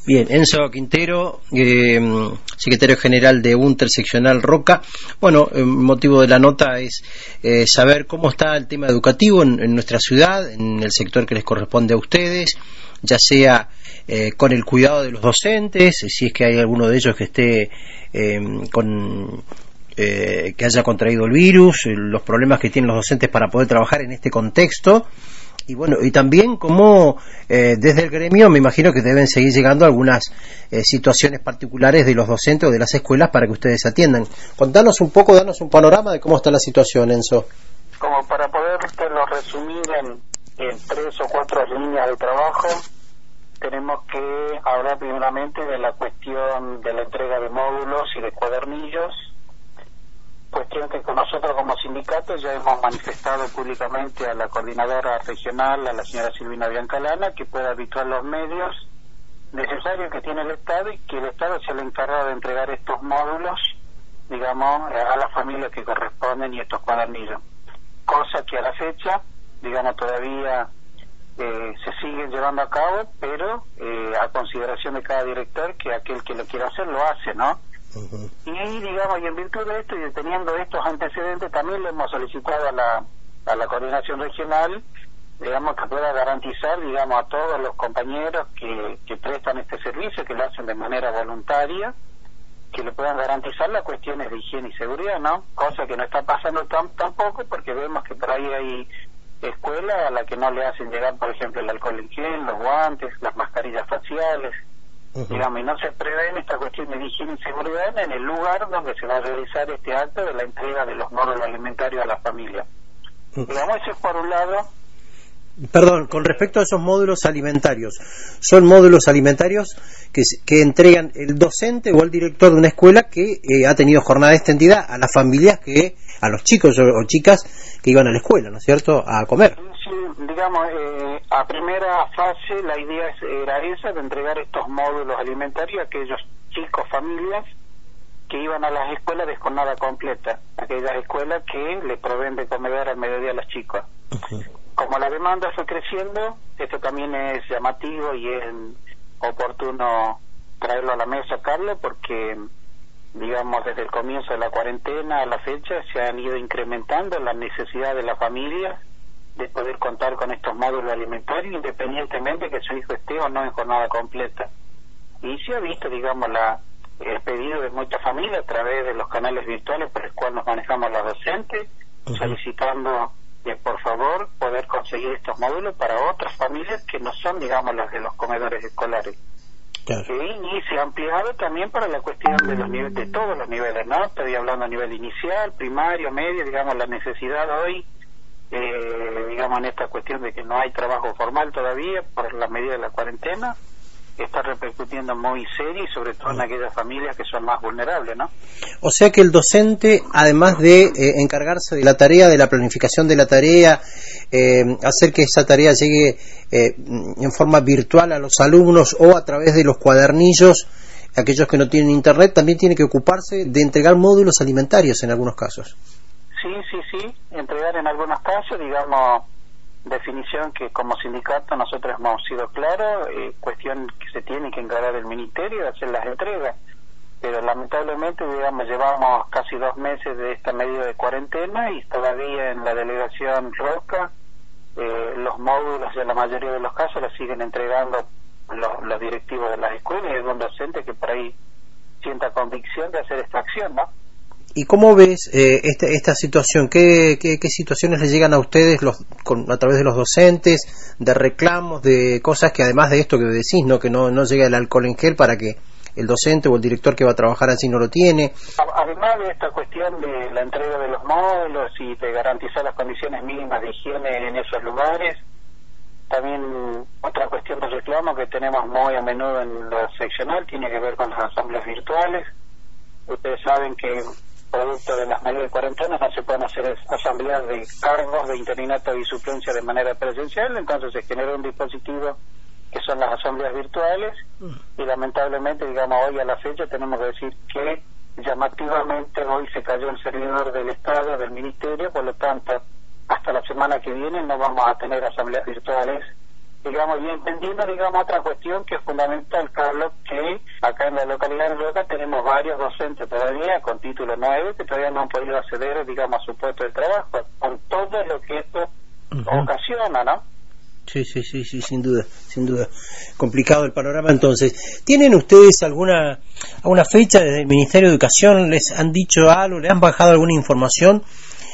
Bien, Enzo Quintero, secretario general de Interseccional Roca. Bueno, el motivo de la nota es saber cómo está el tema educativo en nuestra ciudad, en el sector que les corresponde a ustedes, ya sea con el cuidado de los docentes, si es que hay alguno de ellos que esté que haya contraído el virus, los problemas que tienen los docentes para poder trabajar en este contexto. Y bueno, y también como desde el gremio me imagino que deben seguir llegando algunas situaciones particulares de los docentes o de las escuelas para que ustedes atiendan. Contanos un poco, danos un panorama de cómo está la situación, Enzo. Como para poderlo resumir en 3 o 4 líneas de trabajo, tenemos que hablar primeramente de la cuestión de la entrega de módulos y de cuadernillos, cuestión que con nosotros como sindicato ya hemos manifestado públicamente a la coordinadora regional, a la señora Silvina Biancalana, que pueda arbitrar los medios necesarios que tiene el Estado y que el Estado sea el encargado de entregar estos módulos, digamos, a las familias que corresponden y estos cuadernillos. Cosa que a la fecha, digamos, todavía se siguen llevando a cabo, pero a consideración de cada director, que aquel que lo quiera hacer lo hace, ¿no? Uh-huh. Y digamos, y en virtud de esto y teniendo estos antecedentes, también le hemos solicitado a la coordinación regional, digamos, que pueda garantizar, digamos, a todos los compañeros que prestan este servicio, que lo hacen de manera voluntaria, que le puedan garantizar las cuestiones de higiene y seguridad, ¿no? Cosa que no está pasando tampoco, porque vemos que por ahí hay escuelas a las que no le hacen llegar, por ejemplo, el alcohol en gel, los guantes, las mascarillas faciales. Uh-huh. Digamos, y no se prevé esta cuestión de higiene y seguridad en el lugar donde se va a realizar este acto de la entrega de los módulos alimentarios a la familia. Uh-huh. Digamos, eso es por un lado. Perdón, con respecto a esos módulos alimentarios, ¿son módulos alimentarios que entregan el docente o el director de una escuela que ha tenido jornada extendida a las familias, a los chicos o chicas que iban a la escuela, ¿no es cierto?, a comer? Sí, digamos, a primera fase la idea era esa, de entregar estos módulos alimentarios a aquellos chicos, familias que iban a las escuelas de jornada completa, aquellas escuelas que le proveen de comedor al mediodía a los chicos. Uh-huh. Como la demanda fue creciendo, esto también es llamativo y es oportuno traerlo a la mesa, Carlos, porque, digamos, desde el comienzo de la cuarentena a la fecha se han ido incrementando la necesidad de la familia de poder contar con estos módulos alimentarios, independientemente que su hijo esté o no en jornada completa. Y se ha visto, digamos, el pedido de muchas familias a través de los canales virtuales por los cuales nos manejamos los docentes, uh-huh, solicitando por favor poder conseguir estos módulos para otras familias que no son, digamos, las de los comedores escolares. Claro. Y se ha ampliado también para la cuestión de los niveles, de todos los niveles, ¿no? Estoy hablando a nivel inicial, primario, medio, digamos, la necesidad hoy, digamos, en esta cuestión de que no hay trabajo formal todavía por la medida de la cuarentena, está repercutiendo muy serio y sobre todo en aquellas familias que son más vulnerables, ¿no? O sea que el docente, además de encargarse de la tarea, de la planificación de la tarea, hacer que esa tarea llegue en forma virtual a los alumnos o a través de los cuadernillos, aquellos que no tienen internet, también tiene que ocuparse de entregar módulos alimentarios en algunos casos. Sí, entregar en algunos casos, digamos, definición que como sindicato nosotros hemos sido claros, cuestión que se tiene que encargar el ministerio de hacer las entregas, pero lamentablemente, digamos, llevamos casi 2 meses de esta medida de cuarentena y todavía en la delegación Roca los módulos en la mayoría de los casos los siguen entregando los directivos de las escuelas y algún docente que por ahí sienta convicción de hacer esta acción, ¿no? ¿Y cómo ves esta situación? ¿Qué situaciones le llegan a ustedes a través de los docentes, de reclamos, de cosas que además de esto que decís, ¿no? Que no llega el alcohol en gel para que el docente o el director que va a trabajar así no lo tiene? Además de esta cuestión de la entrega de los módulos y de garantizar las condiciones mínimas de higiene en esos lugares, también otra cuestión de reclamo que tenemos muy a menudo en lo seccional tiene que ver con las asambleas virtuales. Ustedes saben que producto de las medidas de cuarentena no se pueden hacer asambleas de cargos de interinato y suplencia de manera presencial, entonces se genera un dispositivo que son las asambleas virtuales y lamentablemente, digamos, hoy a la fecha tenemos que decir que llamativamente hoy se cayó el servidor del Estado, del Ministerio, por lo tanto hasta la semana que viene no vamos a tener asambleas virtuales digamos, y entendiendo, digamos, otra cuestión que es fundamental, Carlos, que acá en la localidad de Roca tenemos varios docentes todavía con título 9 que todavía no han podido acceder, digamos, a su puesto de trabajo, con todo lo que esto ocasiona, ¿no? Sí, sin duda. Complicado el panorama. Entonces, ¿tienen ustedes alguna fecha desde el Ministerio de Educación? ¿Les han dicho algo? ¿Le han bajado alguna información?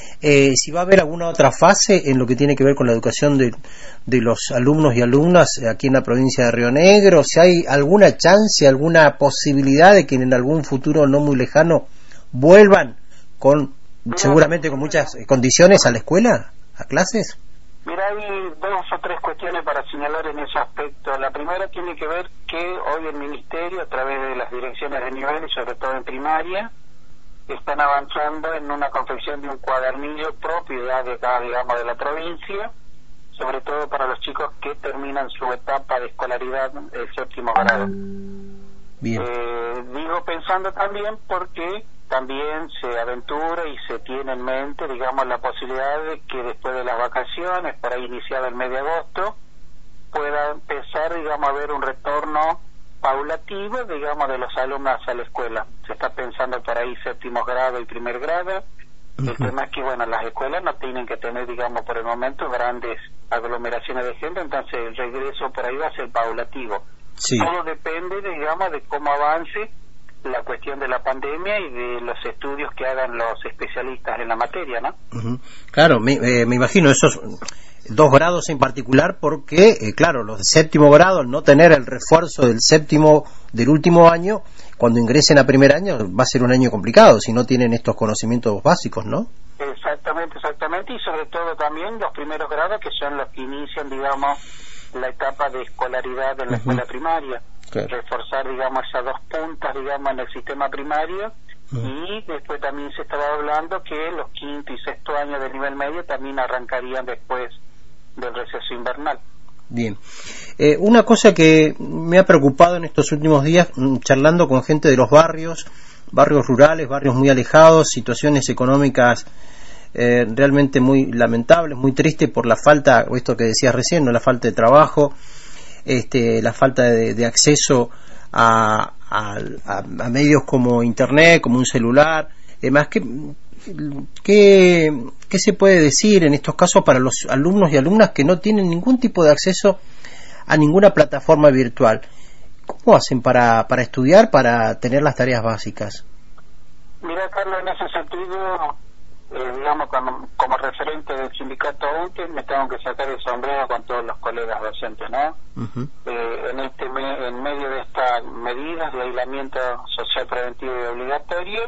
Si va a haber alguna otra fase en lo que tiene que ver con la educación de los alumnos y alumnas aquí en la provincia de Río Negro, si hay alguna chance, alguna posibilidad de que en algún futuro no muy lejano vuelvan seguramente con muchas condiciones a la escuela, a clases. Mira, hay 2 o 3 cuestiones para señalar en ese aspecto. La primera tiene que ver que hoy el Ministerio, a través de las direcciones de nivel y sobre todo en primaria, están avanzando en una confección de un cuadernillo propiedad de cada, digamos, de la provincia, sobre todo para los chicos que terminan su etapa de escolaridad del 7º grado. Bien. Digo pensando también porque también se aventura y se tiene en mente, digamos, la posibilidad de que después de las vacaciones, para iniciar el mes de agosto, pueda empezar, digamos, a haber un retorno paulativo, digamos, de los alumnos a la escuela. Se está pensando por ahí 7º grado y 1er grado. El tema es que, bueno, las escuelas no tienen que tener, digamos, por el momento grandes aglomeraciones de gente, entonces el regreso por ahí va a ser paulativo. Sí. Todo depende, digamos, de cómo avance la cuestión de la pandemia y de los estudios que hagan los especialistas en la materia, ¿no? Claro, me imagino esos 2 grados en particular porque, claro, los de 7º grado, al no tener el refuerzo del último año, cuando ingresen a 1er año va a ser un año complicado si no tienen estos conocimientos básicos, ¿no? Exactamente, y sobre todo también los primeros grados, que son los que inician, digamos, la etapa de escolaridad en la escuela primaria. Claro. Reforzar, digamos, esas 2 puntas, digamos, en el sistema primario. Y después también se estaba hablando que los 5º y 6º años de nivel medio también arrancarían después del receso invernal. Bien. Una cosa que me ha preocupado en estos últimos días, charlando con gente de los barrios rurales, barrios muy alejados, situaciones económicas realmente muy lamentables, muy tristes por la falta, o esto que decías recién, ¿no? La falta de trabajo, la falta de acceso a medios como internet, como un celular, además ¿qué se puede decir en estos casos para los alumnos y alumnas que no tienen ningún tipo de acceso a ninguna plataforma virtual? ¿Cómo hacen para estudiar, para tener las tareas básicas? Mira, Carlos, en ese sentido, digamos, como referente del sindicato UTE, me tengo que sacar el sombrero con todos los colegas docentes, ¿no? En medio de estas medidas de aislamiento social preventivo y obligatorio,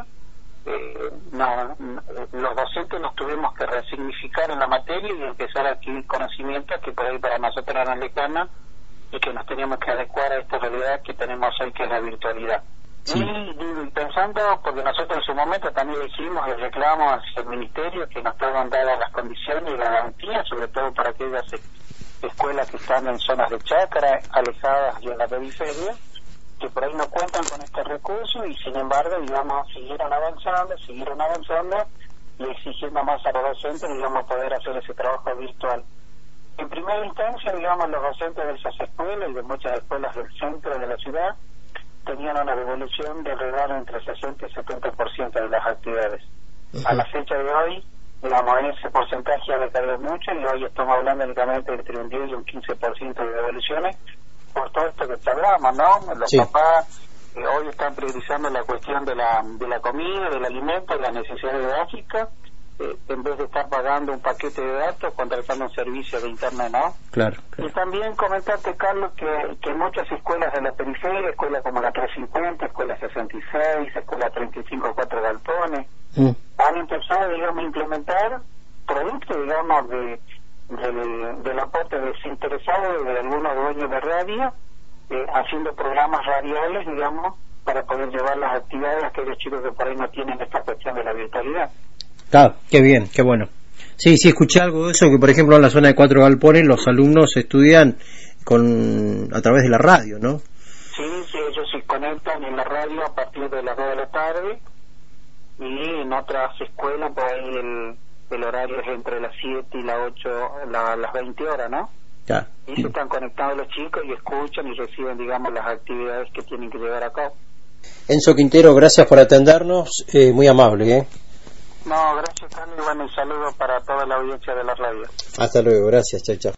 los docentes nos tuvimos que resignificar en la materia y empezar a adquirir conocimientos que por ahí para nosotros eran lejanos y que nos teníamos que adecuar a esta realidad que tenemos hoy, que es la virtualidad. Sí. Y pensando, porque nosotros en su momento también hicimos el reclamo hacia el Ministerio que nos puedan dar las condiciones y la garantía, sobre todo para aquellas escuelas que están en zonas de chacra, alejadas y en la periferia, que por ahí no cuentan con este recurso y sin embargo, digamos, siguieron avanzando y exigiendo más a los docentes, digamos, poder hacer ese trabajo virtual. En primera instancia, digamos, los docentes de esas escuelas y de muchas escuelas del centro de la ciudad tenían una devolución de alrededor entre 60 y 70% de las actividades. A la fecha de hoy, digamos, ese porcentaje ha decaído mucho y hoy estamos hablando únicamente entre un 10 y un 15% de devoluciones por todo esto que hablamos, ¿no? Los papás hoy están priorizando la cuestión de la comida, del alimento, de las necesidades básicas, en vez de estar pagando un paquete de datos, contratando un servicio de internet, ¿no? Claro. Y también comentarte, Carlos, que muchas escuelas de la periferia, escuelas como la 350, escuela 66, escuela 35, 4 galpones, han empezado, digamos, a implementar productos, digamos, del aporte desinteresado de algunos dueños de radio, haciendo programas radiales, digamos, para poder llevar las actividades a aquellos chicos que por ahí no tienen esta cuestión de la virtualidad. Claro, qué bien, qué bueno. Sí, escuché algo de eso, que por ejemplo en la zona de 4 galpones los alumnos estudian a través de la radio, ¿no? Sí, ellos se conectan en la radio a partir de las 2 de la tarde y en otras escuelas por ahí el horario es entre las 7 y las 8, las 20 horas, ¿no? Ya. Y se están conectados los chicos y escuchan y reciben, digamos, las actividades que tienen que llevar a cabo. Enzo Quintero, gracias por atendernos, muy amable. No, gracias, Carlos, y bueno, un saludo para toda la audiencia de la radio. Hasta luego, gracias, chao, chao.